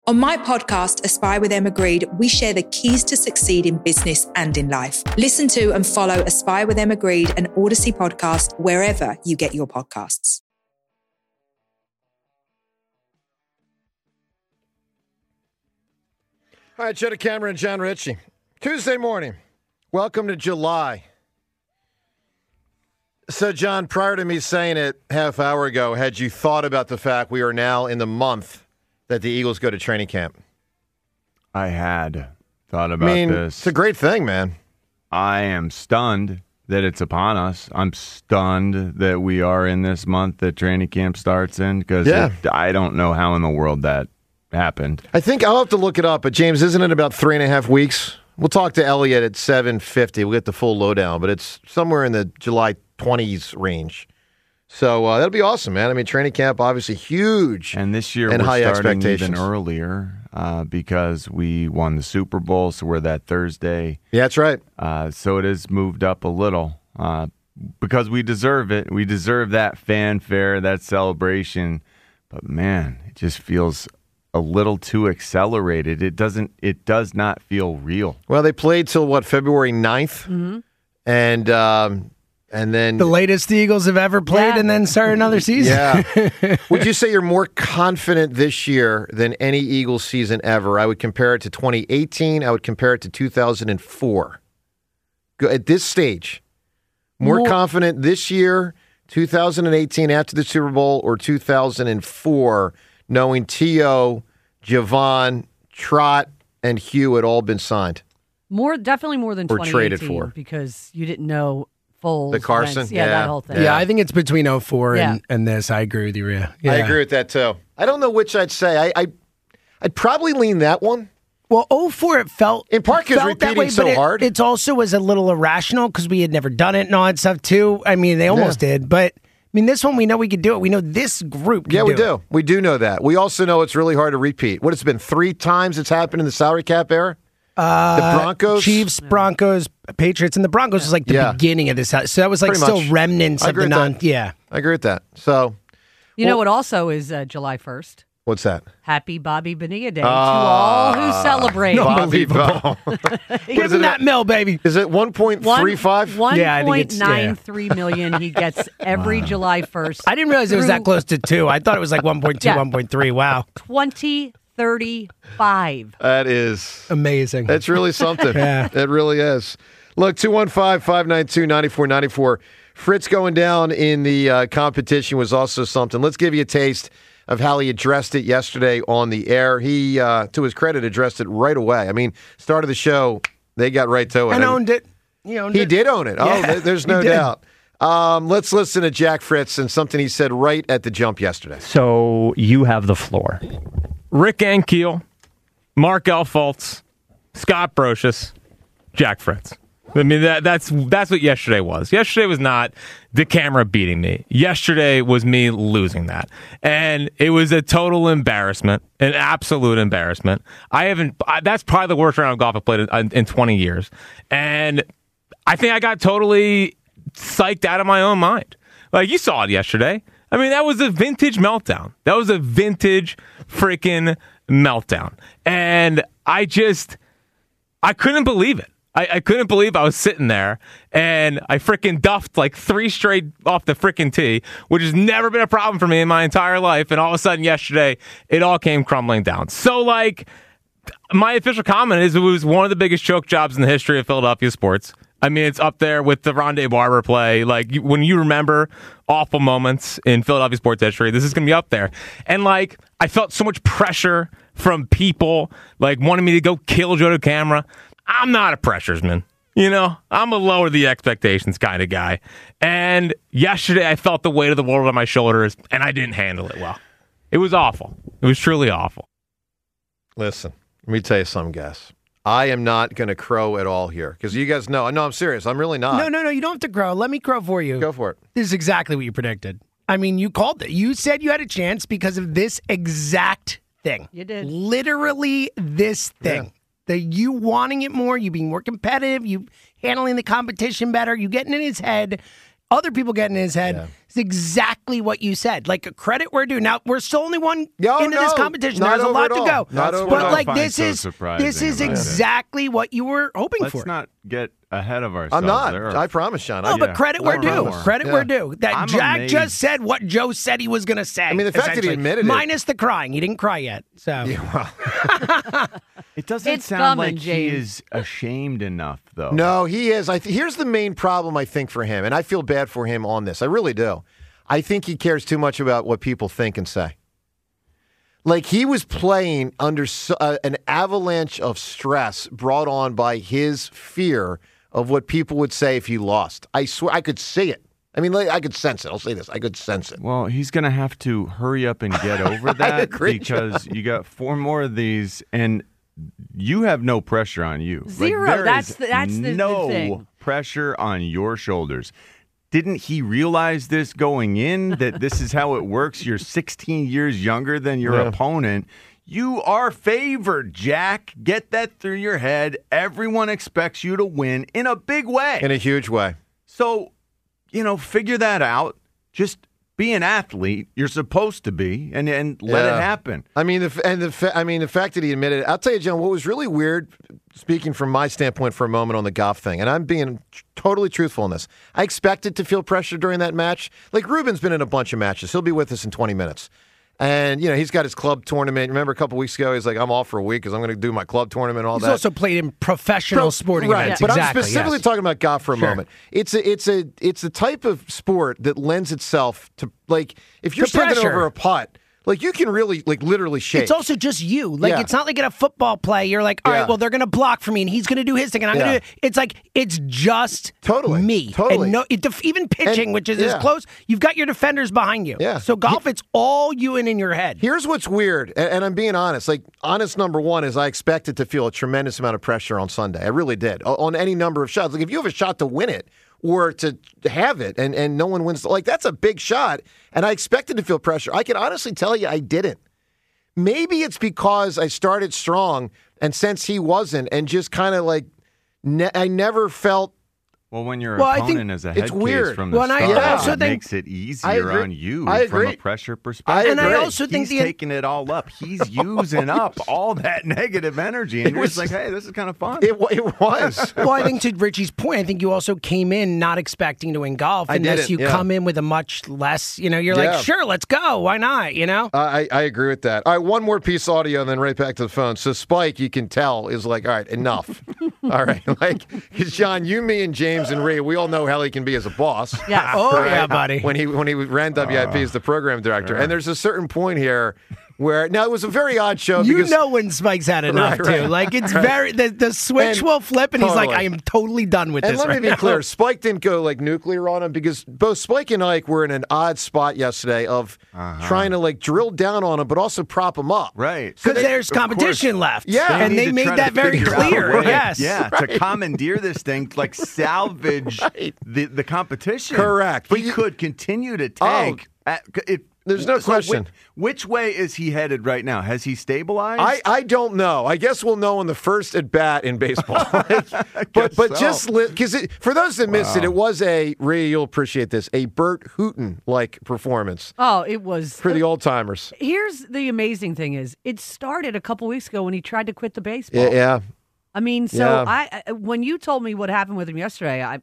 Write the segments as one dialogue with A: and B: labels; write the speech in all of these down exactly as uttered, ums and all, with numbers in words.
A: On my podcast, Aspire with Emma Greed, we share the keys to succeed in business and in life. Listen to and follow Aspire with Emma Greed, an Odyssey podcast, wherever you get your podcasts.
B: All right, Joe DeCamara and John Ritchie. Tuesday morning. Welcome to July. So, John, prior to me saying it half hour ago, had you thought about the fact we are now in the month that the Eagles go to training camp?
C: I had thought about
B: I mean,
C: this.
B: It's a great thing, man.
C: I am stunned that it's upon us. I'm stunned that we are in this month that training camp starts in because
B: yeah.
C: I don't know how in the world that happened.
B: I think I'll have to look it up, but James, isn't it about three and a half weeks? We'll talk to Elliot at seven fifty. We'll get the full lowdown, but it's somewhere in the July twenties range. So uh, that'll be awesome, man. I mean, training camp, obviously huge.
C: And this year
B: and
C: we're
B: high
C: starting
B: expectations.
C: even earlier uh, because we won the Super Bowl, so we're that Thursday.
B: Yeah, that's right.
C: Uh, so it has moved up a little uh, because we deserve it. We deserve that fanfare, that celebration. But, man, it just feels a little too accelerated. It doesn't. It does not feel real.
B: Well, they played till, what, February ninth? Mm-hmm. And... Um, And then
D: the latest the Eagles have ever played, yeah. and then start another season.
B: Yeah. Would you say you're more confident this year than any Eagles season ever? I would compare it to twenty eighteen. I would compare it to two thousand four. At this stage, more, more confident this year, two thousand eighteen after the Super Bowl, or two thousand four, knowing T O, Javon, Trot, and Hugh had all been signed?
E: More, definitely more than
B: or
E: twenty eighteen,
B: traded for,
E: because you didn't know. Foles,
B: the Carson,
E: Wentz. Yeah,
B: yeah,
E: that whole thing.
D: Yeah, I think it's between oh four
E: yeah.
D: and, and this. I agree with you, Rhea. Yeah.
B: I agree with that too. I don't know which I'd say. I, I I'd probably lean that one.
D: Well, oh four, it felt
B: in part because repeating
D: way,
B: so
D: but it,
B: hard.
D: It also was a little irrational because we had never done it and all that stuff too. I mean, they almost
B: yeah.
D: did, but I mean, this one we know we could do it. We know this group. Can
B: yeah, we
D: do,
B: do.
D: It.
B: We do know that. We also know it's really hard to repeat. What it's been three times it's happened in the salary cap era.
D: Uh,
B: the Broncos,
D: Chiefs, Broncos, Patriots, and the Broncos was like the
B: yeah.
D: beginning of this. So that was like
B: Pretty
D: still
B: much.
D: remnants
B: I
D: of the non. Yeah,
B: I agree with that. So,
E: you
B: well,
E: know what? Also is uh, July first.
B: What's that?
E: Happy Bobby Bonilla Day
B: uh,
E: to all who celebrate.
B: Bobby Bo.
D: Give him that mill, baby.
B: Is it one point three five?
E: One
D: yeah,
E: point nine three million. He gets every wow. July first.
D: I didn't realize it was that close to two. I thought it was like one point two, yeah. one point three. Wow.
E: Twenty. thirty-five.
B: That is
D: amazing.
B: That's really something.
D: yeah.
B: It really is. Look, two one five, five nine two, nine four nine four. Fritz going down in the uh, competition was also something. Let's give you a taste of how he addressed it yesterday on the air. He, uh, to his credit, addressed it right away. I mean, start of the show, they got right to it.
D: And owned it. He owned
B: he
D: it.
B: did own it. Oh,
D: yeah,
B: there's no doubt. Um, let's listen to Jack Fritz and something he said right at the jump yesterday.
F: So you have the floor. Rick Ankiel, Mark Elfoltz, Scott Brocious, Jack Fritz. I mean, that, that's that's what yesterday was. Yesterday was not DeCamara beating me. Yesterday was me losing that. And it was a total embarrassment, an absolute embarrassment. I haven't, I, that's probably the worst round of golf I've played in, in twenty years. And I think I got totally psyched out of my own mind. Like, you saw it yesterday. I mean, that was a vintage meltdown. That was a vintage freaking meltdown. And I just, I couldn't believe it. I, I couldn't believe I was sitting there and I freaking duffed like three straight off the freaking tee, which has never been a problem for me in my entire life. And all of a sudden yesterday, it all came crumbling down. So, like, my official comment is it was one of the biggest choke jobs in the history of Philadelphia sports. I mean, it's up there with the Rondé Barber play. Like, when you remember awful moments in Philadelphia sports history, this is going to be up there. And, like, I felt so much pressure from people, like, wanting me to go kill Joe DeCamara. I'm not a pressuresman. You know, I'm a lower the expectations kind of guy. And yesterday, I felt the weight of the world on my shoulders, and I didn't handle it well. It was awful. It was truly awful.
B: Listen, let me tell you something, guys. I am not going to crow at all here because you guys know. No, I'm serious. I'm really not.
D: No, no, no. You don't have to crow. Let me crow for you.
B: Go for it.
D: This is exactly what you predicted. I mean, you called it. You said you had a chance because of this exact thing.
E: You did.
D: Literally this thing. Yeah. The you wanting it more, you being more competitive, you handling the competition better, you getting in his head, other people getting in his head. Yeah. is exactly what you said. Like, credit where due. Now, we're still only one
B: No,
D: into
B: no,
D: this competition.
B: not
D: There's a
B: over
D: lot
B: at
D: to
B: all.
D: go.
B: Not over
D: but,
B: at all.
D: like,
C: I find
D: this
C: so
D: is
C: surprising
D: this is
C: about it.
D: exactly what you were hoping
C: Let's
D: for.
C: not get ahead of ourselves.
B: I'm not.
C: There are-
B: I promise, Sean.
D: Oh,
B: I,
D: but
C: Yeah.
D: credit where
C: More and
D: due.
C: more.
D: Credit
B: Yeah.
D: where due. That
C: I'm
D: Jack
C: amazed.
D: just said what Joe said he was going to say.
B: I mean, the fact that he
D: essentially.
B: admitted it-
D: Minus the crying. He didn't cry yet. So
C: It doesn't
E: It's
C: sound
E: coming,
C: like he
E: James.
C: is ashamed enough, though.
B: No, he is. I th- here's the main problem, I think, for him, and I feel bad for him on this. I really do. I think he cares too much about what people think and say. Like, he was playing under so, uh, an avalanche of stress brought on by his fear of what people would say if he lost. I swear, I could see it. I mean, like, I could sense it. I'll say this. I could sense it.
C: Well, he's going to have to hurry up and get over that
B: agree,
C: because you got four more of these, and you have no pressure on you. Like,
E: Zero.
C: there
E: That's
C: is
E: the- that's the- the
C: no
E: thing.
C: pressure on your shoulders. Didn't he realize this going in, that this is how it works? You're sixteen years younger than your
B: Yeah.
C: opponent. You are favored, Jack. Get that through your head. Everyone expects you to win in a big way.
B: In a huge way.
C: So, you know, figure that out. Just be an athlete. You're supposed to be, and and let
B: Yeah.
C: it happen.
B: I mean, the f- and the fa- I mean, the fact that he admitted it. I'll tell you, John, what was really weird, speaking from my standpoint for a moment on the golf thing, and I'm being tr- totally truthful in this. I expected to feel pressure during that match. Like, Ruben's been in a bunch of matches. He'll be with us in twenty minutes. And, you know, he's got his club tournament. Remember a couple weeks ago, he's like, I'm off for a week because I'm going to do my club tournament and all
D: he's
B: that.
D: also played in professional
B: Pro-
D: sporting
B: right.
D: events.
B: But
D: exactly,
B: I'm specifically
D: yes.
B: talking about golf for a
D: Sure.
B: moment. It's a it's a it's a type of sport that lends itself to, like, if you're
D: To
B: standing
D: pressure.
B: over a putt, like, you can really, like, literally shake.
D: It's also just you. Like,
B: Yeah.
D: it's not like in a football play, you're like, all
B: Yeah.
D: right, well, they're going to block for me, and he's going to do his thing, and I'm
B: Yeah.
D: going to do It's like, it's just
B: Totally.
D: me.
B: Totally.
D: And no, it, def- even pitching,
B: And-
D: which is
B: yeah.
D: as close, you've got your defenders behind you.
B: Yeah.
D: So golf, it's all you and in your head.
B: Here's what's weird, and, and I'm being honest. Like, honest number one is I expected to feel a tremendous amount of pressure on Sunday. I really did, o- on any number of shots. Like, if you have a shot to win it or to have it, and, and no one wins, like, that's a big shot, and I expected to feel pressure. I can honestly tell you I didn't. Maybe it's because I started strong, and since he wasn't, and just kind of like, ne- I never felt.
C: Well, when your
D: Well, I think
C: opponent is a
B: it's
C: head case
B: weird.
C: from the
D: Well, and I
C: start,
B: also
C: it
D: think-
C: makes it
B: I
C: easier
B: agree.
C: on you
B: I
C: from
B: agree.
C: a pressure
B: I
C: perspective.
D: And I
B: agree.
D: also think
C: He's
D: the
C: taking it all up. He's using up all that negative energy, and
B: It
C: you're
B: was-
C: just like, hey, this is kind of fun.
B: It, wa- it was.
D: Well, I think to Richie's point, I think you also came in not expecting to win golf
B: I
D: unless
B: didn't,
D: you
B: yeah.
D: come in with a much less, you know, you're
B: Yeah.
D: like, sure, let's go. Why not? You know?
B: I, I agree with that. All right, one more piece of audio and then right back to the phone. So Spike, you can tell, is like, all right, enough. all right, like, because John, you, me, and James and Rhea, we all know how he can be as a boss.
E: Yes.
D: Oh, yeah, buddy.
B: When he when he ran W I P as the program director, and there's a certain point here where now it was a very odd show.
D: You
B: because,
D: know when Spike's had enough,
B: Right, right.
D: too. Like, it's very, the, the switch
B: And
D: will flip, and he's like,
B: totally.
D: I am totally done with
B: And
D: this
B: let
D: right
B: me be
D: now.
B: clear, Spike didn't go like nuclear on him because both Spike and Ike were in an odd spot yesterday of trying to like drill down on him, but also prop him up.
C: Right.
D: Because there's
C: Of course.
D: competition left.
B: Yeah.
D: And
C: need
D: they
C: to
D: made
C: try
D: that
C: to
D: very
C: figure out a
D: clear.
C: way,
D: Yes.
C: Yeah, to commandeer this thing, like salvage the, the competition.
B: Correct.
C: But
B: But
C: he
B: you-
C: could continue to tank. At, it,
B: There's no
C: so
B: question.
C: Which, which way is he headed right now? Has he stabilized?
B: I, I don't know. I guess we'll know in the first at bat in baseball. Like, but but
C: so.
B: just because for those that missed it, it was a Ray. You'll appreciate this. A Bert Hooten like performance
E: Oh, it was.
B: for the old timers.
E: Here's the amazing thing is it started a couple weeks ago when he tried to quit the baseball.
B: Yeah, yeah.
E: I mean, so
B: Yeah.
E: I I- when you told me what happened with him yesterday, I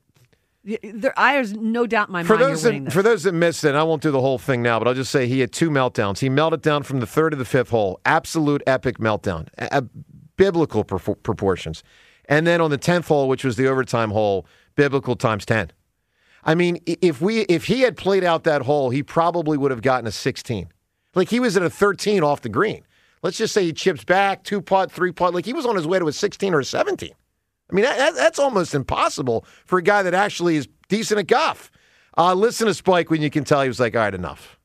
E: there I there's no doubt in my
B: For
E: mind
B: those
E: you're winning
B: that
E: this.
B: for those that missed it, and I won't do the whole thing now, but I'll just say he had two meltdowns. He melted down from the third to the fifth hole, absolute epic meltdown, a, a- biblical pro- proportions, and then on the tenth hole, which was the overtime hole, biblical times ten. I mean, i- if we if he had played out that hole, he probably would have gotten a sixteen. Like he was at a thirteen off the green. Let's just say he chips back, two putt, three putt. Like he was on his way to a sixteen or a seventeen. I mean, that, that, that's almost impossible for a guy that actually is decent at golf. Uh, listen to Spike when you can tell he was like, all right, enough.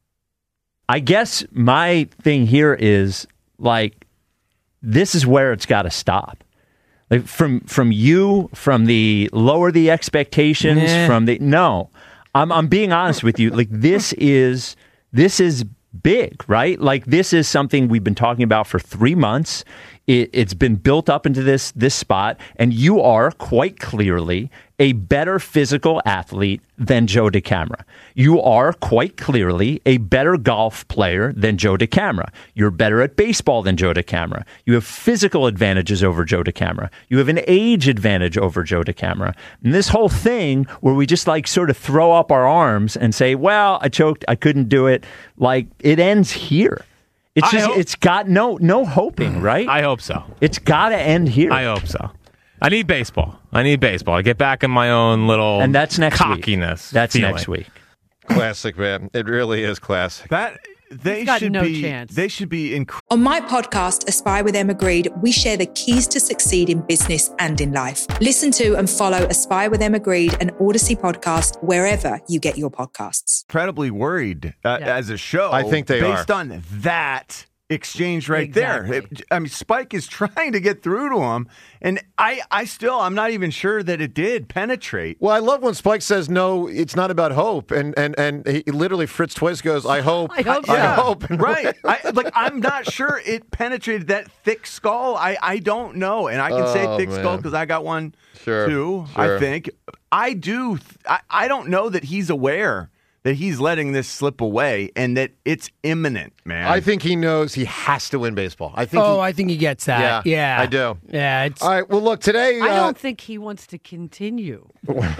G: I guess my thing here is like, this is where it's got to stop. Like from from you, from the lower the expectations,
D: Nah.
G: from the no, I'm I'm being honest with you. Like this is this is big, right? Like this is something we've been talking about for three months. It, it's been built up into this this spot, and you are quite clearly a better physical athlete than Joe DeCamara. You are quite clearly a better golf player than Joe DeCamara. You're better at baseball than Joe DeCamara. You have physical advantages over Joe DeCamara. You have an age advantage over Joe DeCamara. And this whole thing where we just like sort of throw up our arms and say, well, I choked, I couldn't do it, like it ends here. It's just, it's got no no hoping, right?
F: I hope so.
G: It's got to end here.
F: I hope so. I need baseball. I need baseball. I get back in my own little
G: and that's next
F: cockiness.
G: Week. That's
F: feeling.
G: next week.
B: Classic, man. It really is classic.
C: That they
E: He's got
C: should
E: no
C: be.
E: chance.
C: They should be incredible.
A: On my podcast, Aspire with Emma Greed, we share the keys to succeed in business and in life. Listen to and follow Aspire with Emma Greed, an Odyssey podcast, wherever you get your podcasts.
C: Incredibly worried uh,
E: Yeah.
C: as a show.
B: I think they
C: based
B: are.
C: on that exchange right
E: Exactly.
C: there. It- I mean, Spike is trying to get through to him, and I, I still, I'm not even sure that it did penetrate.
B: Well, I love when Spike says, no, it's not about hope. And and and he literally, Fritz Twist goes, I hope.
E: I hope
B: I
E: so.
B: hope. And
C: Right. I, like, I'm not sure it penetrated that thick skull. I, I don't know. And I can say
B: Oh,
C: thick
B: man.
C: skull because I got one
B: Sure,
C: too,
B: sure.
C: I think. I do. I, I don't know that he's aware that he's letting this slip away and that it's imminent, man.
B: I think he knows he has to win baseball. I think
D: Oh,
B: he,
D: I think he gets that.
B: Yeah,
D: Yeah,
B: I do.
D: Yeah, it's
B: All right, well, look, today.
E: I
B: uh,
E: don't think he wants to continue.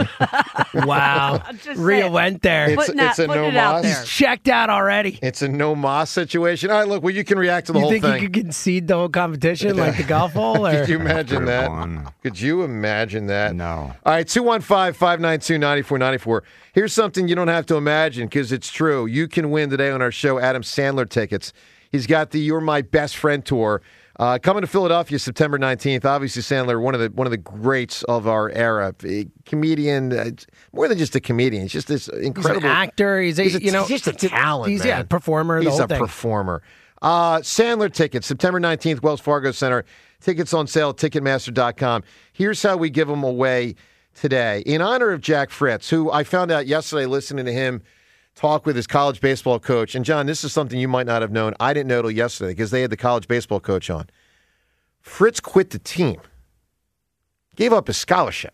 D: wow.
E: I'm just
D: Rio
E: saying.
D: went there.
B: It's-
E: Putting, that,
B: it's a
E: putting
B: no
E: it out
B: mas.
E: there.
D: Checked out already.
B: It's a no Moss situation. All right, look, well, you can react to the
D: You
B: whole
D: think
B: thing.
D: you could concede the whole competition like the golf hole? Or?
B: Could you imagine
C: Could've
B: that?
C: won.
B: Could you imagine that?
C: No.
B: All right, two one five, five nine two, nine four nine four. Here's something you don't have to imagine because it's true. You can win today on our show Adam Sandler tickets. He's got the You're My Best Friend tour uh, coming to Philadelphia September nineteenth. Obviously, Sandler, one of the one of the greats of our era. A comedian, uh, more than just a comedian. He's just this
D: He's
B: incredible
D: an actor. He's a,
B: He's a-
D: you know,
B: he's just a talent,
D: He's
B: man.
D: yeah, performer. The
B: He's
D: whole
B: a
D: thing.
B: performer. Uh, Sandler tickets, September nineteenth, Wells Fargo Center. Tickets on sale at Ticketmaster dot com. Here's how we give them away today. In honor of Jack Fritz, who I found out yesterday listening to him talk with his college baseball coach. And, John, this is something you might not have known. I didn't know till yesterday because they had the college baseball coach on. Fritz quit the team. Gave up his scholarship.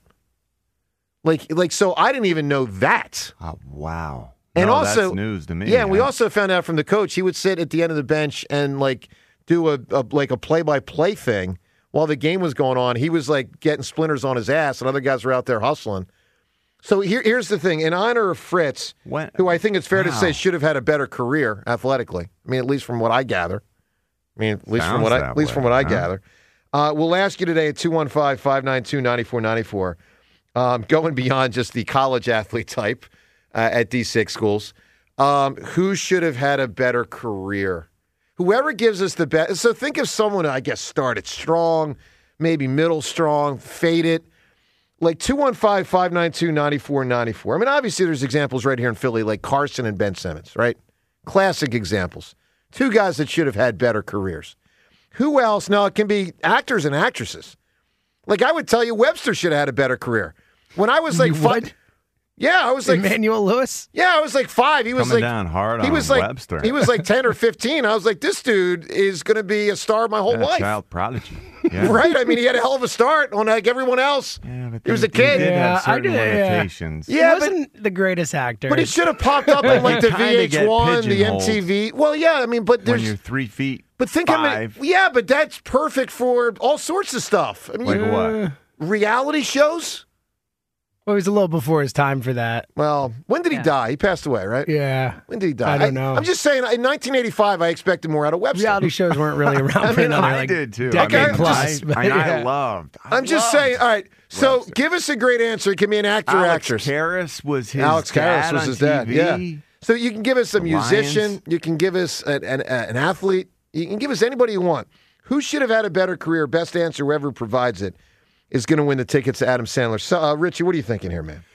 B: Like, like so I didn't even know that.
C: Oh, wow.
B: And
C: No,
B: also,
C: that's news to me.
B: Yeah, and we
C: I-
B: also found out from the coach he would sit at the end of the bench and like do a, a like a play-by-play thing while the game was going on. He was like getting splinters on his ass, and other guys were out there hustling. So here, here's the thing: in honor of Fritz,
C: When-
B: who I think it's fair to
C: Wow.
B: say should have had a better career athletically. I mean, at least from what I gather. I mean, at least from
C: Sounds
B: what I
C: that
B: at least
C: way,
B: from what I
C: huh?
B: gather. Uh, we'll ask you today at two one five, five nine two, nine four nine four. Um, going beyond just the college athlete type uh, at these six schools. Um, who should have had a better career? Whoever gives us the best. So think of someone, I guess, started strong, maybe middle strong, faded. Like two one five, five nine two, nine four nine four. I mean, obviously there's examples right here in Philly like Carson and Ben Simmons, right? Classic examples. Two guys that should have had better careers. Who else? No, it can be actors and actresses. Like I would tell you, Webster should have had a better career. When I was like
D: You
B: five,
D: would?
B: yeah, I was like
D: Emmanuel Lewis.
B: yeah, I was like five. He was
C: Coming
B: like
C: down hard
B: he
C: on
B: was like
C: Webster.
B: he was like ten or fifteen. I was like, this dude is going to be a star my whole
C: Yeah,
B: life,
C: child prodigy. Yeah.
B: right? I mean, he had a hell of a start on like everyone else.
C: Yeah, but
B: He was a
C: then
B: kid.
C: He did
D: Yeah,
C: have
D: I
C: certain
D: did, yeah.
C: limitations.
B: Yeah,
D: he
B: but-
D: wasn't the greatest actor.
B: But he should have popped up on like the
C: You kinda
B: V H one,
C: get
B: the M T V. Well, yeah, I mean, but
C: When
B: there's
C: you're three feet,
B: but think how many.
C: five,
B: Yeah, but that's perfect for all sorts of stuff. I mean,
C: like
B: you-
C: what?
B: reality shows.
D: Well, he was a little before his time for that.
B: Well, when did he
E: Yeah.
B: die? He passed away, right?
D: Yeah.
B: When did he die?
D: I don't know.
B: I'm just saying. In nineteen eighty-five, I expected more out of Webster.
D: Reality shows weren't really around for
B: mean,
D: another
C: I
D: like
C: did too.
D: decade
C: I mean,
D: plus.
C: I,
D: but
C: I, I
D: yeah.
C: loved. I
B: I'm just
C: loved
B: saying. All right, so
C: Webster.
B: give us a great answer. It can be an actor or
C: Alex
B: actress.
C: Karras was his
B: Alex
C: dad
B: Karras was
C: on
B: his dad.
C: T V.
B: Yeah. So you can give us a
C: The
B: musician.
C: Lions.
B: You can give us an, an, an athlete. You can give us anybody you want. Who should have had a better career? Best answer, whoever provides it, is going to win the tickets to Adam Sandler. So, uh, Richie, what are you thinking here, man?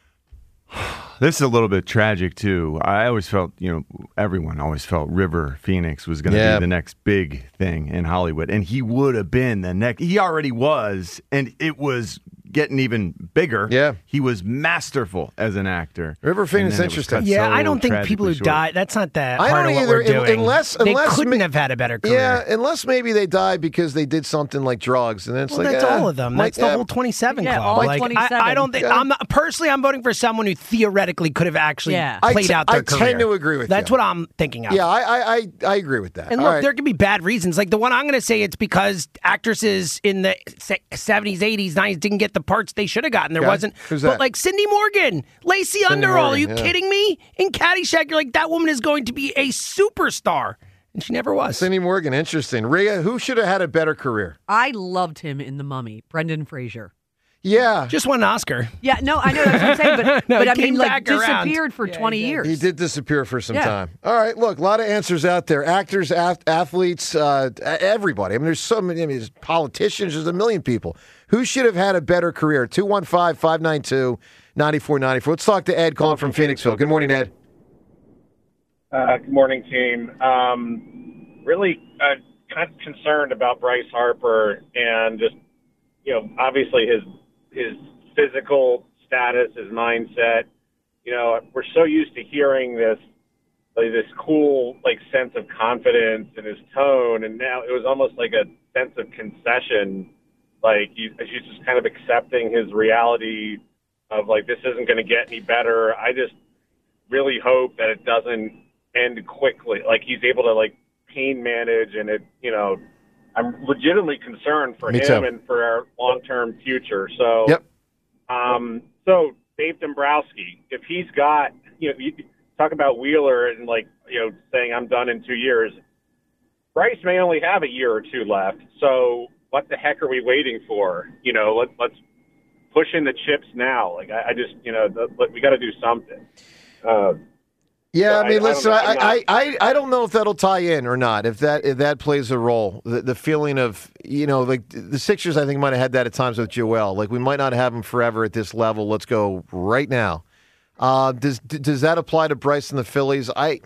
C: This is a little bit tragic too. I always felt, you know, everyone always felt River Phoenix was going to
B: Yeah.
C: be the next big thing in Hollywood, and he would have been the next. He already was, and it was getting even bigger.
B: Yeah.
C: He was masterful as an actor.
B: River Phoenix,
C: And then it was
B: interesting.
C: cut
D: Yeah,
C: so
D: I don't think people who
C: tragically short.
D: die, that's not the
B: I
D: part
B: don't
D: of what
B: either,
D: we're doing.
B: unless-
D: they
B: unless
D: couldn't
B: ma-
D: have had a better career.
B: Yeah, unless maybe they died because they did something like drugs, and then it's
D: Well,
B: like
D: that's
B: eh,
D: all of them.
B: might-
D: That's the
B: yeah,
D: whole twenty-seven
E: Yeah,
D: club.
E: all
D: like,
E: twenty-seven.
D: I, I don't think
B: Yeah.
D: I'm not personally. I'm voting for someone who theoretically could have actually
E: Yeah.
B: I
D: played
B: t-
D: out their
B: I
D: career.
B: tend to agree with
D: That's
B: you.
D: what I'm thinking of.
B: Yeah, I, I, I, I agree with that.
D: And
B: All
D: look,
B: right.
D: there can be bad reasons. Like the one I'm going to say, it's because actresses in the se- seventies, eighties, nineties didn't get the parts they should have gotten. There
B: Okay.
D: wasn't.
B: Who's
D: but
B: that?
D: like Cindy Morgan, Lacey Underall.
B: Morgan,
D: Are you
B: yeah.
D: kidding me? In Caddyshack, you're like, that woman is going to be a superstar. And she never was.
B: Cindy Morgan, interesting. Rhea, who should have had a better career?
E: I loved him in The Mummy, Brendan Fraser.
B: Yeah,
D: Just won an Oscar.
E: Yeah, no, I know that's what I'm saying, but,
D: No,
E: but I
D: he
E: mean,
D: came
E: like,
D: back around.
E: disappeared for
D: Yeah, he
E: twenty
D: did.
E: years.
B: he did disappear for some
E: Yeah.
B: time. All right, look, a lot of answers out there. Actors, ath- athletes, uh, everybody. I mean, there's so many. I mean, there's politicians. There's a million people. Who should have had a better career? two one five, five nine two, nine four nine four. Let's talk to Ed calling from Phoenixville. Good morning, Ed.
H: Uh, good morning, team. Um, really uh, kind of concerned about Bryce Harper and just, you know, obviously his his physical status, his mindset. You know, we're so used to hearing this like this cool like sense of confidence in his tone, and now it was almost like a sense of concession. Like you, he's just kind of accepting his reality of like this isn't going to get any better. I just really hope that it doesn't end quickly. Like he's able to like pain manage, and it, you know, I'm legitimately concerned for
B: Me
H: him
B: too.
H: and for our long-term future. So,
B: Yep.
H: um, so Dave Dombrowski, if he's got, you know, you talk about Wheeler and like, you know, saying I'm done in two years. Bryce may only have a year or two left. So what the heck are we waiting for? You know, let, let's push in the chips now. Like I, I just, you know, the, we got to do something. Uh,
B: Yeah,
H: So
B: I mean,
H: I- I don't
B: listen,
H: know.
B: I,
H: I'm
B: I,
H: not-
B: I, I don't know if that'll tie in or not. If that if that plays a role, the, the feeling of you know, like the Sixers, I think might have had that at times with Joel. Like we might not have him forever at this level. Let's go right now. Uh, does does that apply to Bryce and the Phillies? I I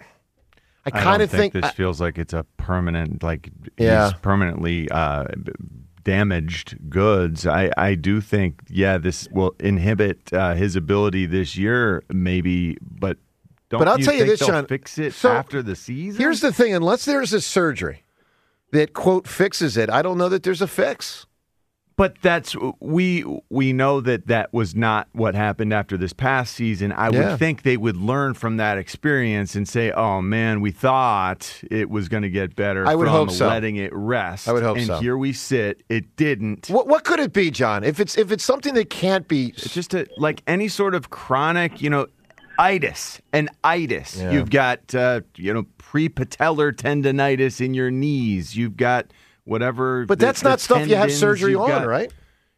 C: I
B: kind
C: don't
B: of think,
C: this
B: I-
C: feels like it's a permanent, like
B: Yeah.
C: he's permanently uh, b- damaged goods. I, I do think, yeah, this will inhibit uh, his ability this year, maybe, but don't
B: But I'll
C: you
B: tell you
C: think
B: this,
C: they'll
B: John.
C: fix it
B: So,
C: after the season?
B: here's the thing: unless there's a surgery that quote fixes it, I don't know that there's a fix.
C: But that's we we know that that was not what happened after this past season. I
B: Yeah.
C: would think they would learn from that experience and say, "Oh man, we thought it was going to get better."
B: I would
C: from
B: hope so.
C: letting it rest.
B: I would hope
C: and
B: so.
C: here we sit. It didn't.
B: What what could it be, John? If it's if it's something that can't be,
C: It's just a, like any sort of chronic, you know, itis, an itis.
B: Yeah.
C: You've got, uh, you know, prepatellar tendonitis in your knees. You've got whatever.
B: but
C: the-
B: that's
C: the
B: not stuff you have
C: tendons
B: surgery
C: you've
B: on,
C: got.
B: right?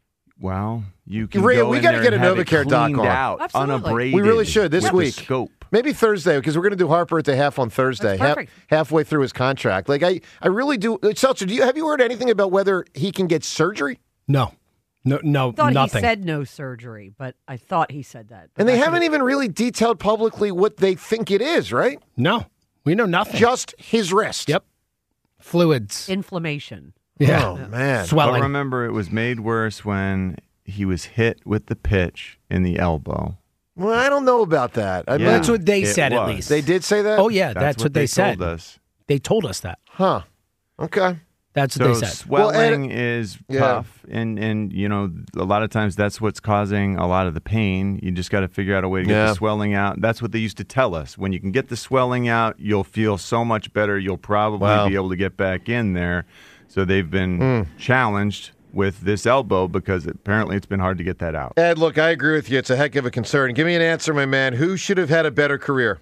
C: Well, you can
B: Rhea,
C: go
B: we
C: in
B: gotta
C: there
B: get
C: and
B: a
C: have it
B: NovaCare doc
C: cleaned
B: on.
C: out,
E: Absolutely.
C: unabraded.
B: We really should this
C: with a
B: week.
C: Scope.
B: Maybe Thursday, because we're going to do Harper at the half on Thursday,
E: That's
B: half,
E: perfect.
B: halfway through his contract. Like I, I really do. Seltzer, do you have you heard anything about whether he can get surgery?
D: No. No, no,
E: I thought
D: nothing.
E: he said no surgery, but I thought he said that. But
B: And they
E: that's
B: haven't
E: what-
B: even really detailed publicly what they think it is, right?
D: no, we know nothing.
B: Just his wrist.
D: Yep. Fluids.
E: inflammation.
D: Yeah.
B: Oh man.
C: But
D: Swelling.
C: remember, it was made worse when he was hit with the pitch in the elbow.
B: Well, I don't know about that. I
C: Yeah.
D: That's what they
C: It
D: said, at
C: was.
D: least.
B: They did say that.
D: Oh, yeah, that's, what, they, said.
C: told us.
D: They told us that.
B: Huh. Okay.
D: That's what
C: So
D: they said.
C: swelling
B: Well, Ed-
C: is
B: Yeah.
C: tough, and and you know a lot of times that's what's causing a lot of the pain. You just got to figure out a way to get
B: Yeah.
C: the swelling out. That's what they used to tell us. When you can get the swelling out, you'll feel so much better. You'll probably
B: Wow.
C: be able to get back in there. So they've been challenged with this elbow because apparently it's been hard to get that out.
B: Ed, look, I agree with you. It's a heck of a concern. Give me an answer, my man. Who should have had a better career?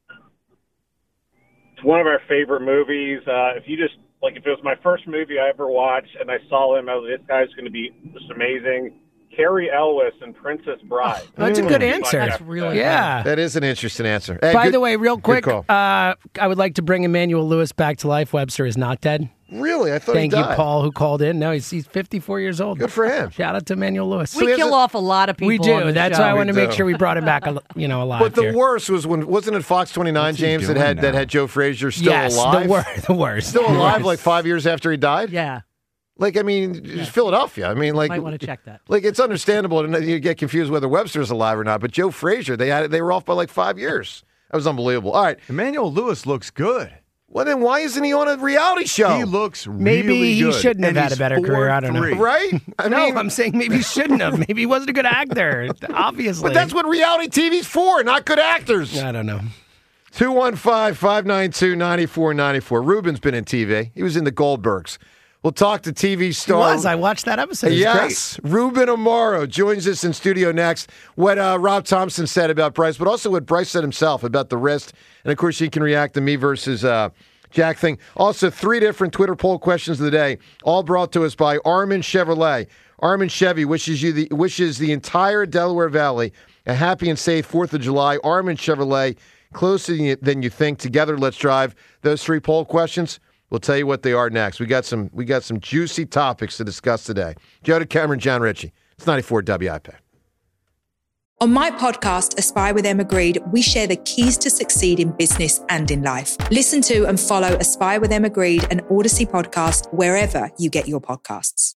H: It's one of our favorite movies. Uh, if you just like, if it was my first movie I ever watched, and I saw him, I was like, this guy's going to be just amazing. Carrie Elwes and Princess Bride.
D: That's a good answer.
E: That's really
D: Yeah.
B: That is an interesting answer. Ed,
D: By
B: good-
D: the way, real
B: good
D: quick,
B: call.
D: uh, I would like to bring Emmanuel Lewis back to life. Webster is not dead.
B: Really? I thought
D: Thank
B: he
D: you,
B: died.
D: Paul, who called in. No, he's, he's fifty-four years old.
B: Good for him.
D: Shout out to Emmanuel Lewis.
E: We
B: he has
E: kill
B: a-
E: off a lot of people.
D: We
E: on
D: do.
E: the
D: That's
E: show.
D: why I want to
B: We
D: make
B: do.
D: sure we brought him back, al- you know, alive.
B: But the
D: here.
B: worst was when wasn't it Fox twenty-nine,
C: What's he
B: James, that
C: doing
B: had that
C: now?
B: had Joe Frazier still
D: yes,
B: alive?
D: the, wor- the worst.
B: Still
D: The
B: alive
D: worst.
B: like five years after he died?
E: Yeah.
B: Like, I mean, just Philadelphia. I mean, like,
E: Might want to check that.
B: Like, it's understandable to you get confused whether Webster's alive or not. But Joe Frazier, they had they were off by like five years. That was unbelievable. All right,
C: Emmanuel Lewis looks good.
B: Well, then why isn't he on a reality show?
C: He looks
D: Maybe
C: really
D: he
C: good.
D: shouldn't have
C: And
D: had a
C: he's
D: better career. I don't know.
C: four three.
B: Right? I
D: no,
B: mean,
D: I'm saying maybe he shouldn't have. Maybe he wasn't a good actor. Obviously.
B: but that's what reality T V's for, not good actors.
D: I don't know.
B: two one five, five nine two, nine four nine four. Ruben's been in T V. He was in the Goldbergs. We'll talk to T V
D: He
B: star.
D: was. I watched that episode. It was
B: Yes, Ruben Amaro joins us in studio next. What uh, Rob Thompson said about Bryce, but also what Bryce said himself about the wrist. And, of course, you can react to me versus uh, Jack thing. Also, three different Twitter poll questions of the day, all brought to us by Armin Chevrolet. Armin Chevy wishes you the wishes the entire Delaware Valley a happy and safe fourth of July. Armin Chevrolet, closer than you think. Together, let's drive. Those three poll questions, we'll tell you what they are next. We got some we got some juicy topics to discuss today. Joe DeCamera, John Ritchie. It's ninety-four W I P.
A: On my podcast, Aspire with Emma Greed, we share the keys to succeed in business and in life. Listen to and follow Aspire with Emma Greed, an Odyssey podcast, wherever you get your podcasts.